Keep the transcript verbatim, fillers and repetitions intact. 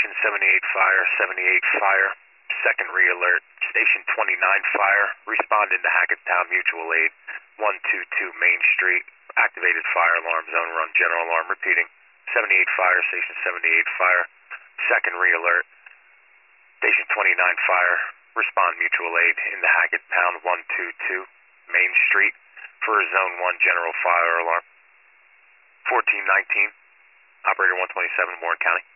Station seventy-eight Fire, seventy-eight Fire, second re-alert. Station twenty-nine Fire, respond into Hackettstown Mutual Aid, one two two Main Street, activated fire alarm, zone run, general alarm, repeating. seventy-eight Fire, Station seventy-eight Fire, second re-alert. Station twenty-nine Fire, respond mutual aid in the Hackettstown one two two Main Street for a zone one general fire alarm. fourteen nineteen, operator one twenty-seven, Warren County.